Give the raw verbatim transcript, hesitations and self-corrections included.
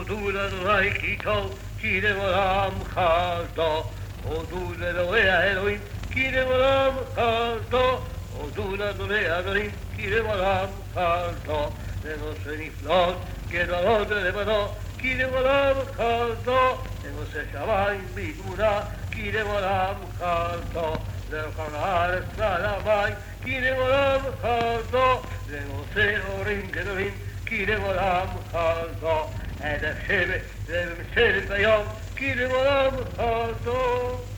הודו לאדוני כי טוב, כי לעולם חסדו. הודו לאלוהי האלוהים, כי לעולם חסדו. הודו לאדוני האלוהים, כי לעולם חסדו. לנושא נפלאות, גדולות ולבדו, כי לעולם חסדו. לנושא שמיים בתמונה, כי לעולם חסדו. לכל הארץ ועל המים, כי לעולם חסדו. לנושא הורים גדולים, כי לעולם חסדו. עד השבת וממשלת ביום, כי לעולם חסדו.